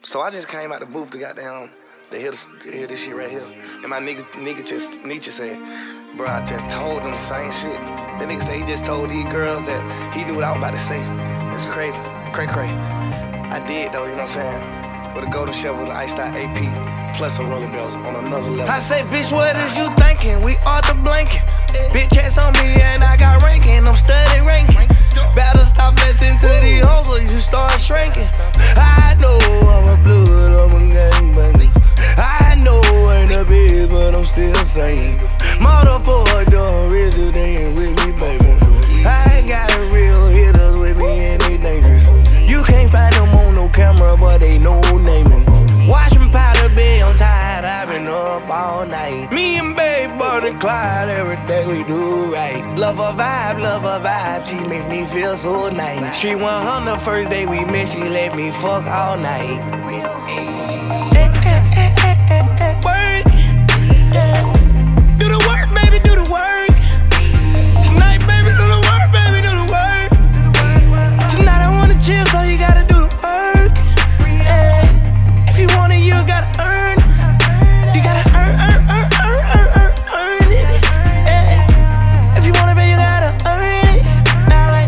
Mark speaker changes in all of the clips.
Speaker 1: So I just came out the booth to hear this shit right here. And my nigga just Nietzsche said, bro, I just told them the same shit. The nigga said he just told these girls that he knew what I was about to say. It's crazy. Cray. I did though, you know what I'm saying? With a golden shovel with an iced out AP, plus some roller bells on another level. I say, bitch, what is you thinking? We all the blanket. Bitch ass on me and I got ranking. I'm studying ranking. Better stop listening to these hoes or you start shrinking. I know I'm a blood, I'm a gangbang. I know I ain't a bitch, but I'm still saying motherfucker done richer than with me, baby. I ain't got real hitters with me and they dangerous. You can't find them on no camera, but they know naming. Watching powder bay, I'm tired, I've been up all night. Me and babe, Buddy Clyde, every day we do right. Love her vibe, she make me feel so nice. She went on the first day we met, she let me fuck all night. Work. Do the work, baby, do the work. Tonight, baby, do the work, baby, do the work. Tonight I wanna chill, so you gotta do the work. If you want it, you gotta earn. You gotta earn it. If you want it, baby, you gotta earn it. Now like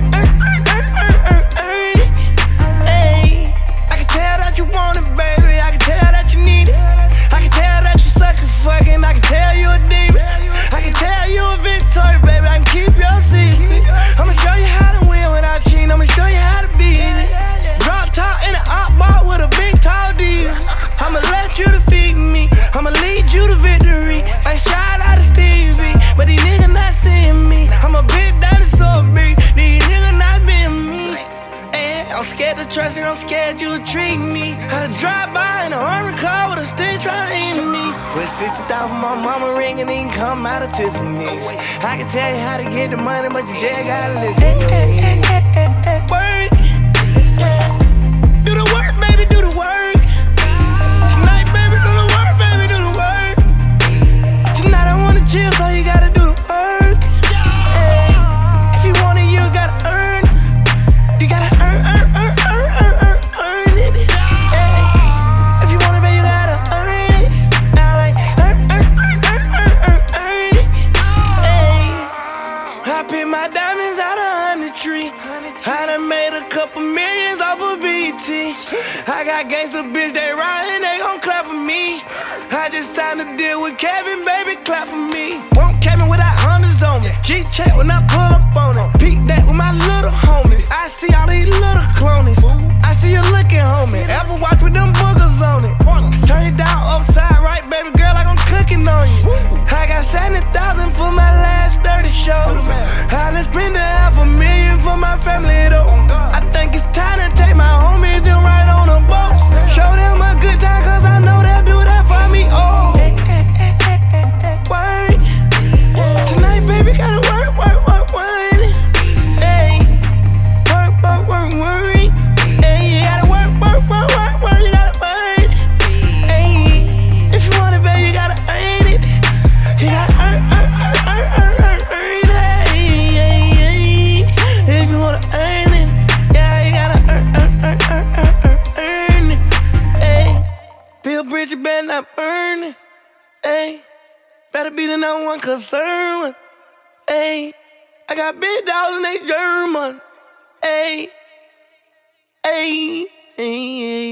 Speaker 1: earn it. I can tell that you want it, baby. I can tell that you need it. I can tell that you sucker fucking. I can tell you a demon. I can tell you a victory, baby. I can keep your secret. I'ma show you how to win without cheating. I'ma show you how to beat it. Drop top in an op bar with a big tall D. I'ma let you defeat me. I'ma lead you to victory. I shout out to Steve B, but these niggas not seeing me. I'm a big dinosaur big. These niggas not being me. I'm scared to trust you, I'm scared you'll treat me. Had to drive by in a armored car with a stick trying to aim me. With 60,000 my mama ring and then come out of Tiffany's. I can tell you how to get the money, but you just gotta listen. Work. Do the work, baby, do the work. Tonight, baby, do the work, baby, do the work. Tonight I wanna chill, so you gotta do the work. If you want it, you gotta earn. You gotta earn it. If you want it, baby, you gotta earn it. Now like earn it. I pick my diamonds out of 100 tree. I done made a couple millions off of BT. I got gangsta bitch, they riding, they gon' clap for me. I just signed a deal with Kevin, baby, clap for me. Won't Kevin without hundreds on me. G-check when I pull up on it. Peek that with my little homies. I see all these little clonies. I see you looking, homie. Ever watch with them boogers on it? Turn it down upside right, baby girl, like I'm cooking on you. I got 70,000 for my last 30 shows. I done spent $500,000 for my family though. I think it's time to take my homies them right on a boat. Show them a good time, cause I know they'll do that for me. Oh, work. Tonight, baby, gotta work. Hey, work. Hey, you gotta work. You gotta work. Hey, if you want it, baby, you gotta earn it. You gotta earn it. If you wanna earn it, yeah, you gotta earn it. Hey, Bill Bridges better not earn it. Hey, better be the number one concern. Hey, I got big dogs and they German. Hey.